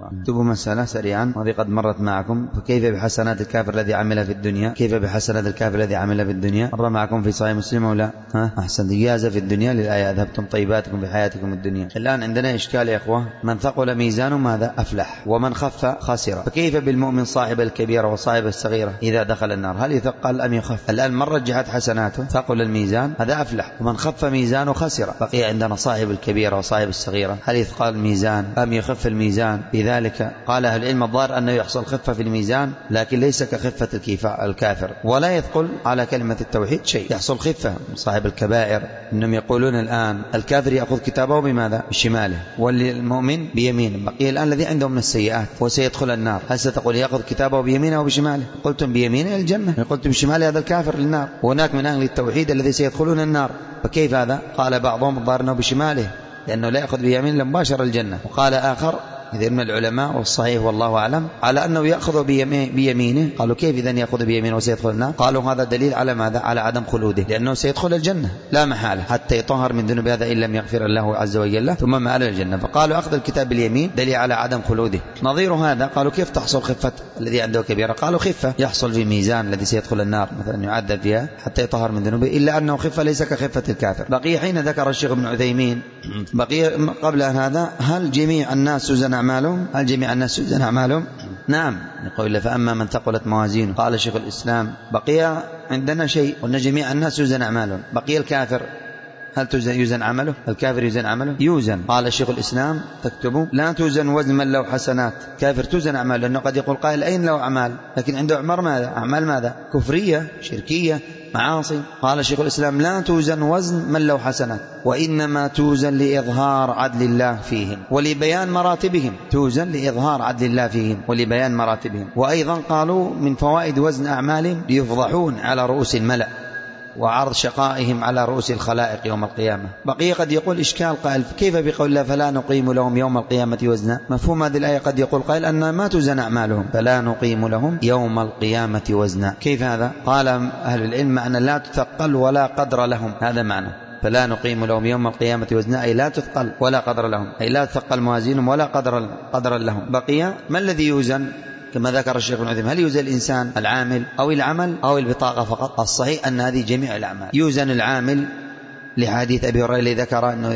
اكتبوا مسألة سريعا وهذه قد مرت معكم. فكيف بحسنات الكافر الذي عمل في الدنيا؟ كيف بحسنات الكافر الذي عمل في الدنيا؟ مر معكم في صحيح مسلم أو لا؟ أحسن. إجازة في الدنيا للآية أذهبتم طيباتكم بحياتكم الدنيا. الآن عندنا إشكال يا إخوة. من ثقل ميزانه ماذا؟ أفلح، ومن خف خسر. فكيف بالمؤمن صاحب الكبيرة وصاحب الصغيرة إذا دخل النار؟ هل يثقل أم يخف؟ الآن من رجحت حسناته ثقل الميزان هذا أفلح، ومن خف ميزانه خسر. بقي عندنا صاحب الكبيرة وصاحب الصغيرة، هل يثقل الميزان أم يخف الميزان؟ لذلك قال أهل العلم الظاهر أنه يحصل خفة في الميزان، لكن ليس كخفة الكافر، ولا يثقل على كلمة التوحيد شيء. يحصل خفة صاحب الكبائر. إنهم يقولون الآن الكافر يأخذ كتابه بماذا؟ بشماله، والمؤمن بيمينه. بقي الآن الذي عنده من السيئات وسيدخل النار، هل ستقول يأخذ كتابه بيمينه أو بشماله؟ قلتم بيمينه الجنة، قلتم بشماله هذا الكافر للنار، وهناك من أهل التوحيد الذي سيدخلون النار. فكيف هذا؟ قال بعضهم الظاهر أنه بشماله لأنه لا يأخذ بيمينه مباشرة الجنة، وقال آخر إذن من العلماء والصحيح والله أعلم على أنه يأخذ بيمينه. قالوا كيف إذن يأخذ بيمينه وسيدخل النار؟ قالوا هذا دليل على ماذا؟ على عدم خلوده، لأنه سيدخل الجنة لا محالة حتى يطهر من ذنوب هذا إن لم يغفر الله عز وجل ثم مآل الجنة. فقالوا أخذ الكتاب باليمين دليل على عدم خلوده. نظير هذا قالوا كيف تحصل خفة الذي عنده كبيرة؟ قالوا خفة يحصل في ميزان الذي سيدخل النار مثلا يعذب فيها حتى يطهر من ذنوبه، إلا أنه خفة ليس كخفة الكافر. بقي حين ذكر الشيخ ابن عثيمين بقي قبل أن هذا هل جميع الناس سوزن أعمالهم؟ هل جميع الناس سوزن أعمالهم؟ نعم. يقول فأما من ثقلت موازينه. قال شيخ الإسلام بقي عندنا شيء، قلنا جميع الناس سوزن أعمالهم. بقي الكافر هل يوزن عمله؟ الكافر يوزن عمله؟ يوزن. قال شيخ الإسلام تكتبوا لا توزن وزن من له حسنات. كافر توزن أعمال، لأنه قد يقول قائل أين له أعمال، لكن عنده أعمال ماذا؟ كفرية شركية معاصي. قال شيخ الإسلام لا توزن وزن من له حسنات، وإنما توزن لإظهار عدل الله فيهم ولبيان مراتبهم. توزن لإظهار عدل الله فيهم ولبيان مراتبهم. وأيضا قالوا من فوائد وزن أعمالهم ليفضحون على رؤوس الملأ وعرض شقائهم على رؤوس الخلائق يوم القيامة. بقي قد يقول إشكال قائل كيف بقول الله فلا نقيم لهم يوم القيامة وزنا؟ مفهوم هذه الآية قد يقول قائل أن ما توزن أعمالهم، فلا نقيم لهم يوم القيامة وزنا. كيف هذا؟ قال أهل العلم معنى لا تثقل ولا قدر لهم، هذا معنى فلا نقيم لهم يوم القيامة وزنا، أي لا تثقل ولا قدر لهم، أي لا تثقل موازينهم ولا قدر لهم. بقي ما الذي يوزن؟ كما ذكر الشيخ ابن عثيمين هل يوزن الإنسان العامل أو العمل أو البطاقة فقط؟ الصحيح أن هذه جميع الأعمال. يوزن العامل لحديث أبي هريرة الذي ذكر أنه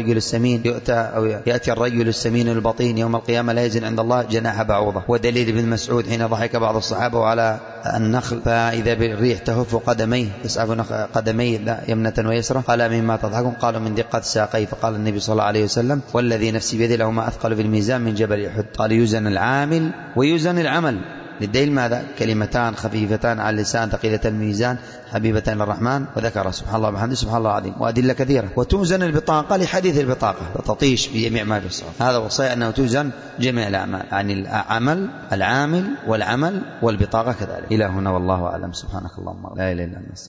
يأتي الرجل السمين البطين يوم القيامة لا يزن عند الله جناح بعوضة. ودليل ابن مسعود حين ضحك بعض الصحابة على النخل فإذا بالريح تهف قدميه تسعب قدميه لا يمنة ويسرى، قال مما تضحكون؟ قالوا من دقة ساقيه. فقال النبي صلى الله عليه وسلم والذي نفسي بيده له ما أثقل في الميزان من جبل أحد. قال يوزن العامل ويوزن العمل للدليل ماذا؟ كلمتان خفيفتان على اللسان ثقيلة الميزان حبيبتان للرحمن، وذكر سبحان الله وبحمده سبحان الله العظيم وأدلة كثيرة. وتوزن البطاقة لحديث البطاقة فتطيش بجميع ما في الصحف. هذا وصي أنه توزن جميع الأعمال، يعني العامل والعمل والبطاقة كذلك. إلى هنا والله أعلم. سبحانك اللهم لا إله إلا أنت.